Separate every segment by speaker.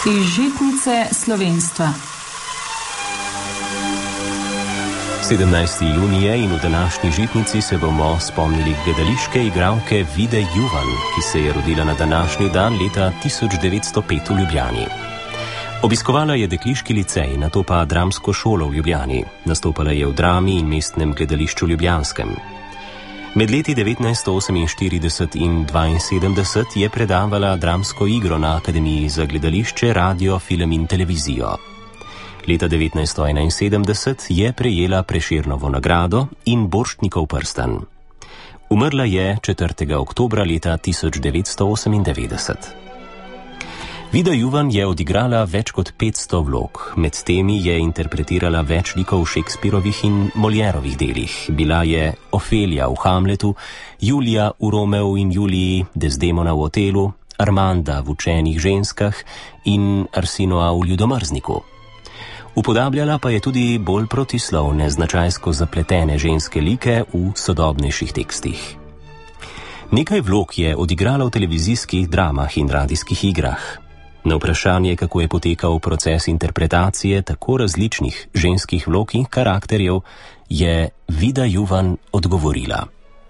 Speaker 1: Iz žitnice slovenstva.
Speaker 2: 17. junije in v današnji žitnici se bomo spomnili gledališke igralke Vide Juvan, ki se je rodila na današnji dan leta 1905 v Ljubljani. Obiskovala je dekliški licej, nato pa dramsko šolo v Ljubljani. Nastopala je v drami in mestnem gledališču ljubljanskem. Med leti 1948 in 1972 je predavala dramsko igro na Akademiji za gledališče, radio, film in televizijo. Leta 1971 je prejela Prešernovo nagrado in Borštnikov prstan. Umrla je 4. oktobra leta 1998. Vida Juvan je odigrala več kot 500 vlog, med temi je interpretirala več likov v Shakespearovih in Molièrovih delih. Bila je Ofelija v Hamletu, Julija v Romeu in Juliji, Desdemona v Otelu, Armanda v Učenih ženskah in Arsinoa v Ljudomrzniku. Upodabljala pa je tudi bolj protislovne, značajsko zapletene ženske like v sodobnejših tekstih. Nekaj vlog je odigrala v televizijskih dramah in radijskih igrah. Na vprašanje, kako je potekal proces interpretacije tako različnih ženskih vlog in karakterjev, je Vida Juvan odgovorila: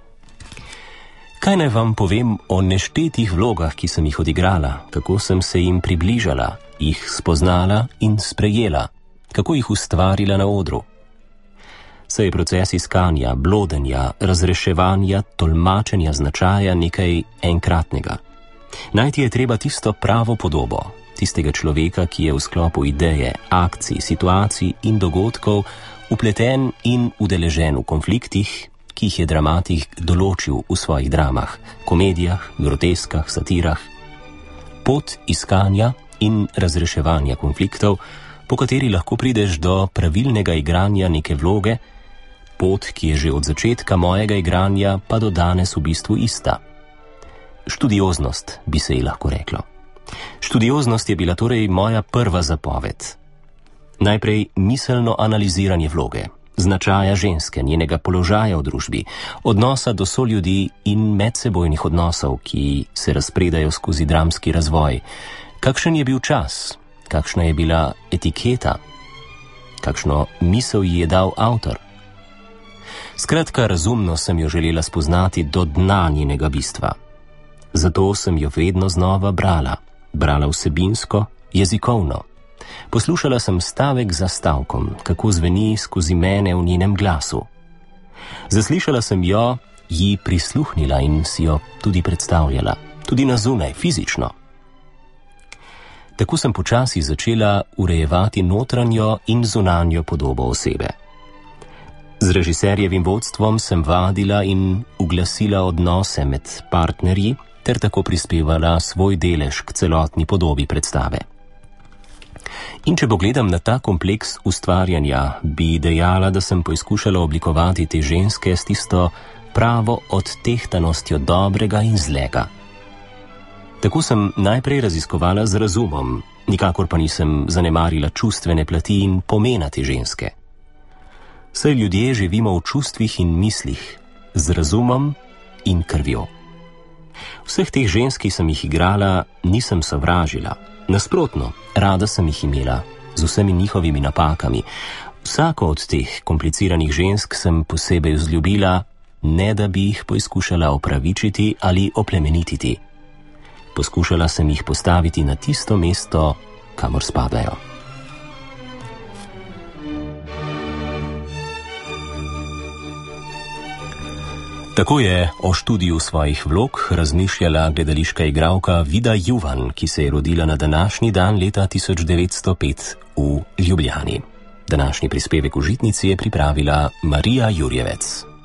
Speaker 2: Kaj naj vam povem o neštetih vlogah, ki sem jih odigrala, kako sem se jim približala, jih spoznala in sprejela, kako jih ustvarila na odru. Saj je proces iskanja, blodenja, razreševanja, tolmačenja značaja nekaj enkratnega. Najti je treba tisto pravo podobo, tistega človeka, ki je v sklopu ideje, akcij, situacij in dogodkov upleten in udeležen v konfliktih, ki jih je dramatik določil v svojih dramah, komedijah, groteskah, satirah. Pot iskanja in razreševanja konfliktov, po kateri lahko prideš do pravilnega igranja neke vloge, pot, ki je že od začetka mojega igranja pa do danes v bistvu ista. Študioznost bi se ji lahko reklo. Študioznost je bila torej moja prva zapoved. Najprej miselno analiziranje vloge, značaja ženske, njenega položaja v družbi, odnosa do soljudi in medsebojnih odnosov, ki se razpredajo skozi dramski razvoj. Kakšen je bil čas? Kakšna je bila etiketa? Kakšno misel ji je dal avtor? Skratka, razumno sem jo želela spoznati do dna njenega bistva. Zato sem jo vedno znova brala vsebinsko, jezikovno. Poslušala sem stavek za stavkom, kako zveni skozi mene v njenem glasu. Zaslišala sem jo, ji prisluhnila in si jo tudi predstavljala, tudi na zunaj, fizično. Tako sem počasi začela urejevati notranjo in zunanjo podobo osebe. Z režiserjevim vodstvom sem vadila in uglasila odnose med partnerji, ter tako prispevala svoj delež k celotni podobi predstave. In če pogledam na ta kompleks ustvarjanja, bi dejala, da sem poizkušala oblikovati te ženske s tisto pravo odtehtanostjo dobrega in zlega. Tako sem najprej raziskovala z razumom, nikakor pa nisem zanemarila čustvene plati in pomena te ženske. Saj ljudje živimo v čustvih in mislih, z razumom in krvjo. Vseh teh žensk, ki sem jih igrala, nisem sovražila. Nasprotno, rada sem jih imela, z vsemi njihovimi napakami. Vsako od teh kompliciranih žensk sem posebej vzljubila, ne da bi jih poizkušala opravičiti ali oplemenititi. Poskušala sem jih postaviti na tisto mesto, kamor spadajo. Tako je o študiju svojih vlog razmišljala gledališka igralka Vida Juvan, ki se je rodila na današnji dan leta 1905 v Ljubljani. Današnji prispevek v žitnici je pripravila Marija Jurjevec.